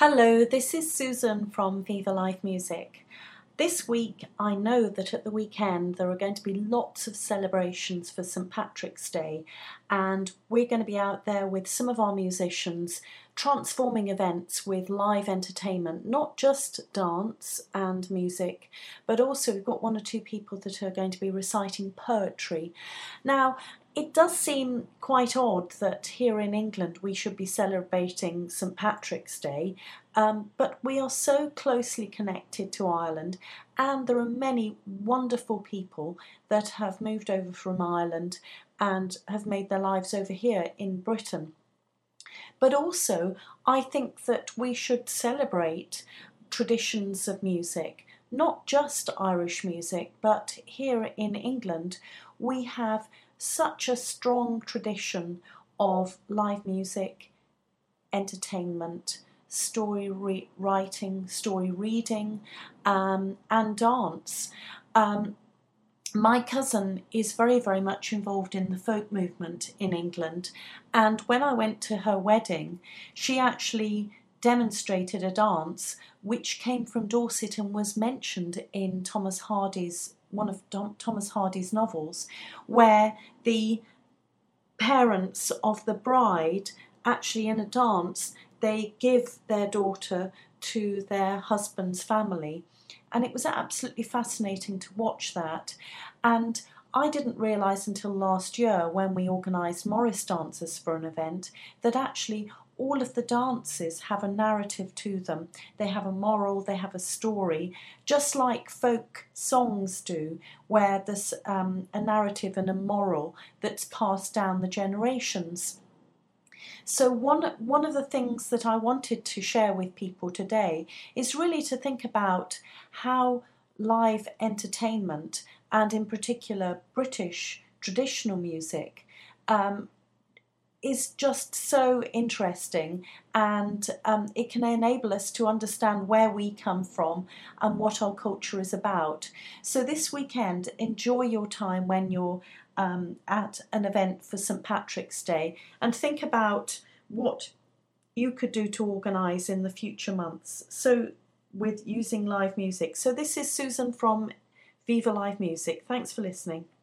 Hello, this is Susan from Viva Live Music. This week, I know that at the weekend there are going to be lots of celebrations for St Patrick's Day, and we're going to be out there with some of our musicians transforming events with live entertainment, not just dance and music, but also we've got one or two people that are going to be reciting poetry. Now, it does seem quite odd that here in England we should be celebrating St Patrick's Day, but we are so closely connected to Ireland, and there are many wonderful people that have moved over from Ireland and have made their lives over here in Britain. But also, I think that we should celebrate traditions of music, not just Irish music, but here in England we have such a strong tradition of live music, entertainment, writing, story reading, and dance. My cousin is very, very much involved in the folk movement in England, and when I went to her wedding, she actually demonstrated a dance which came from Dorset and was mentioned in one of Thomas Hardy's novels, where the parents of the bride actually in a dance they give their daughter to their husband's family, and it was absolutely fascinating to watch that. And I didn't realise until last year when we organised Morris Dancers for an event that actually all of the dances have a narrative to them. They have a moral, they have a story, just like folk songs do, where there's a narrative and a moral that's passed down the generations. So one of the things that I wanted to share with people today is really to think about how live entertainment, and in particular British traditional music, is just so interesting, and it can enable us to understand where we come from and what our culture is about. So this weekend, enjoy your time when you're at an event for St Patrick's Day, and think about what you could do to organise in the future months, so with using live music. So this is Susan from Viva Live Music. Thanks for listening.